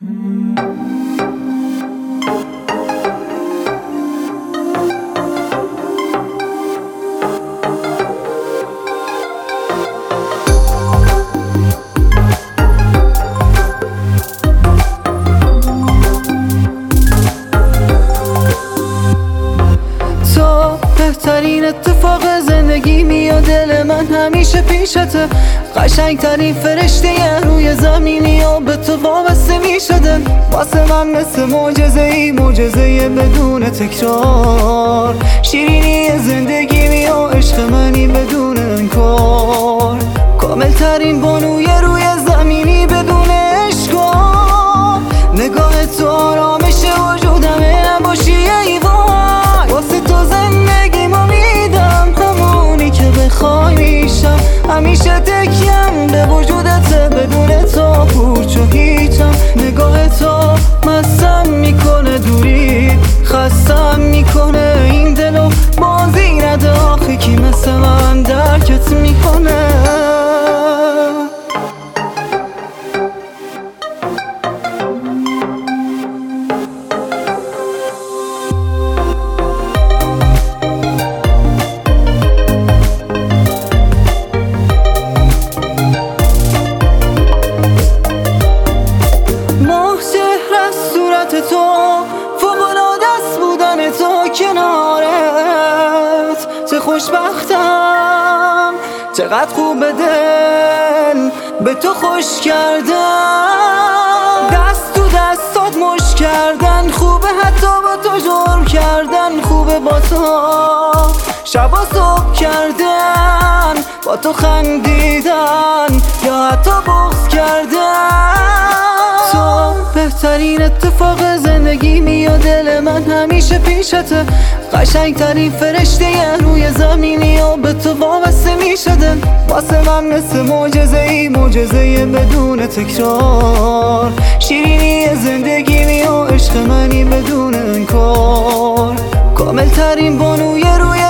بهترین اتفاق زندگی میاد دل من همیشه پیشته. قشنگترین فرشته روی زمینی و به تو وابسته میشدن. واسه من مثل معجزه‌ای، معجزه بدون تکرار. شیرینی زندگی و عشق منی بدون انکار. کاملترین بانوی روی زمینی بدون اشکار. نگاه تو آرامش وجودمه، نباشی ای وای. واسه تو زندگیمو میدم، همونی که بخوای میشم. همیشه تکیم به وجودت، بدون تو پوچ و هیچم. نگاه تو مستم میکنه، دوری خستم میکنه. این دلو بازی نده آخه، کی مثل من درکت میکنه. تو فوق‌العاده است بودن تو کنارت. چه خوشبختم، چقدر خوب دل به تو خوش کردن. دست تو دستات مش کردن خوبه، حتی با تو جرم کردن خوبه. با تو شبا صبح کردن، با تو خندیدن یا حتی بغض کردن. تو بهترین اتفاق زندگی میاد دل من همیشه پیشته. قشنگترین فرشته روی زمینی و به تو وابسته میشدن. واسه من مثل معجزه‌ای، معجزه بدون تکرار. شیرینی زندگی و عشق منی بدون انکار. کاملترین بانوی روی